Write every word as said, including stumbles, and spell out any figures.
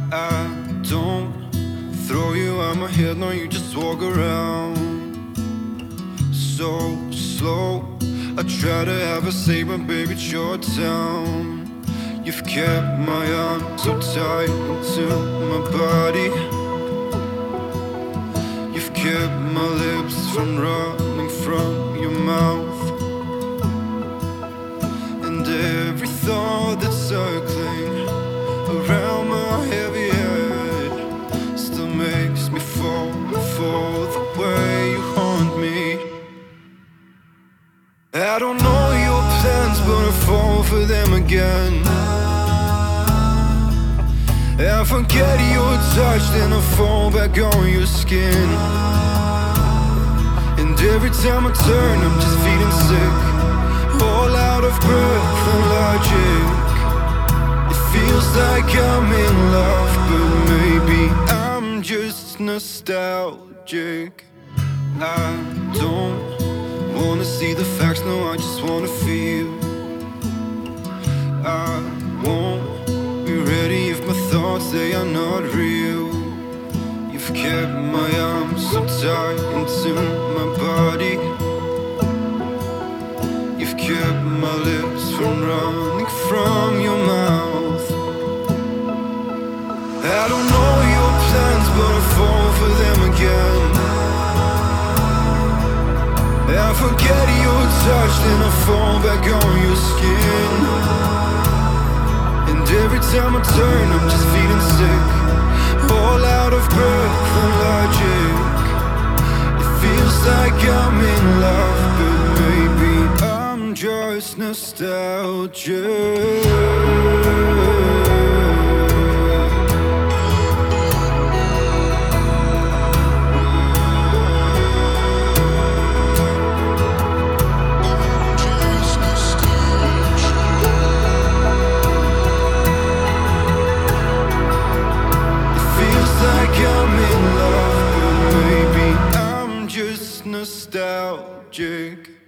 I don't throw you out my head, no, you just walk around so slow. I try to have a say, but baby, it's your town. You've kept my arms so tight into my body. You've kept my lips from running from your mouth. And every thought that's circling around my heavy head still makes me fall for the way you haunt me. I don't know your plans, but I fall for them again. I forget your touch, then I fall back on your skin. And every time I turn, I'm just feeling sick, all out of breath and logic. It feels like I'm in love, but maybe I'm just nostalgic. I don't wanna see the facts, no, I just wanna feel. I won't be ready if my thoughts, they are not real. You've kept my arms so tight into my body. You've kept my lips from running from your mouth. I don't know your plans, but I fall for them again. I forget your touch, then I fall back on your skin. And every time I turn, I'm just feeling sick, all out of breath and logic. It feels like I'm in love, but maybe I'm just nostalgic. I'm in love, but maybe I'm just nostalgic.